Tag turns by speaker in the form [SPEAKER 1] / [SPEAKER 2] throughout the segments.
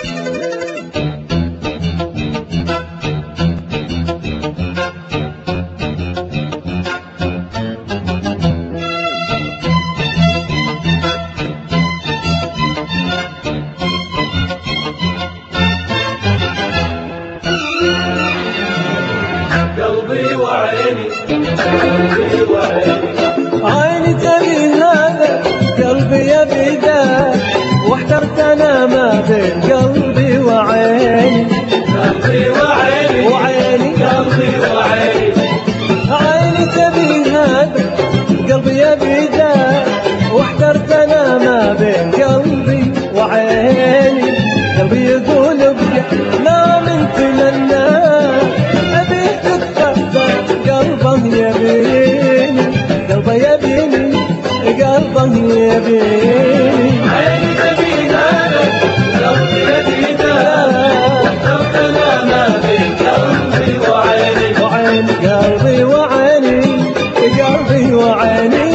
[SPEAKER 1] قلبي وعيني قلبي وعيني
[SPEAKER 2] عيني تبي هذا قلبي يبي ذا واحترت انا ما بين قلبي وعيني
[SPEAKER 1] قلبي وعيني
[SPEAKER 2] وعيني
[SPEAKER 1] قلبي وعيني
[SPEAKER 2] عيني تبي هذا قلبي يبي ذا واحترت انا ما بين قلبي وعيني قلبي يقول ابقى لا من تمنى ابيك تتفقد قلبه يبيني قلبه يبيني قلبه يبيني
[SPEAKER 1] عيني تبي هذا قلبي يبي ذا واحترت انا ما بين قلبي وعيني
[SPEAKER 2] وعيني قلبي وعيني قلبي وعيني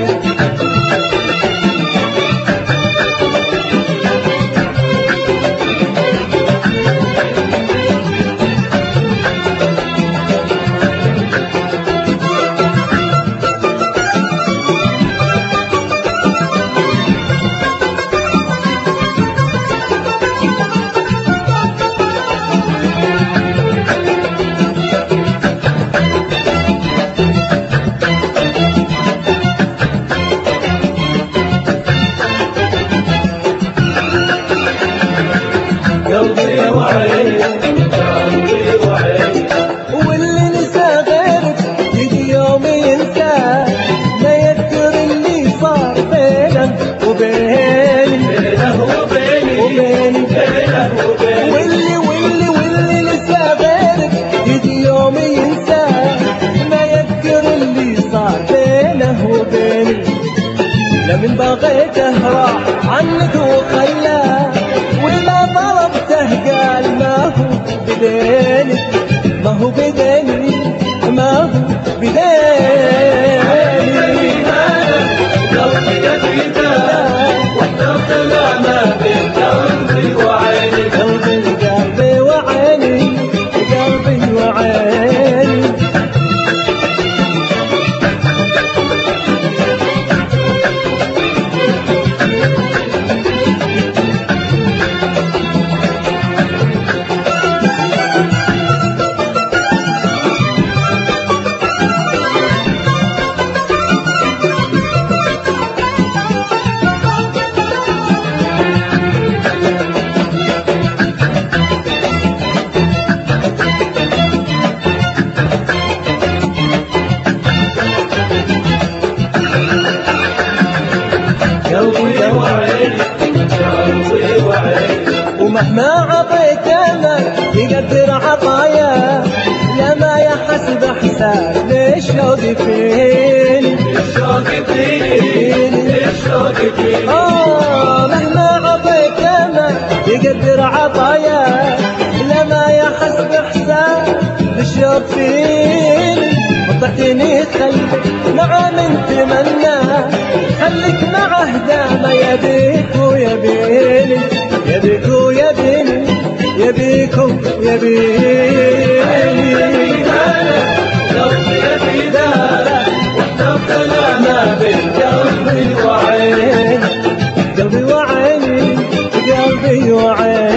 [SPEAKER 1] قلبي وعيني قلبي وعيني
[SPEAKER 2] واللي نسى غيرك يجي يوم ينسى ما يذكر اللي صار بينه وبيني
[SPEAKER 1] بينه وبيني
[SPEAKER 2] وبيني
[SPEAKER 1] بينه وبيني
[SPEAKER 2] واللي نسى غيرك يجي يوم ينسى ما يذكر اللي صار بينه وبيني لمن بغيته راح عنك وخلاه ولا طلبته قال ما هو بديني ما هو بديني ما هو بديني
[SPEAKER 1] قلبي يبي ذا واحترت انا ما بين قلبي وعيني
[SPEAKER 2] قلبي وعيني قلبي وعيني
[SPEAKER 1] قلبي وعيني قلبي وعيني
[SPEAKER 2] ومهما عطيت ما يقدر عطايا لما يحسب حساب للشوق فيني
[SPEAKER 1] الشوق فيني الشوق فيني
[SPEAKER 2] مهما عطيت ما يقدر عطايا لما يحسب حساب للشوق فيني وطعتني خليك مع من تمنى خليك معه دام يبيك ويبيني يبيك ويبيني يبيك ويبيني
[SPEAKER 1] قلبي يبي ذا واحترت انا ما بين قلبي وعيني
[SPEAKER 2] قلبي وعيني قلبي وعيني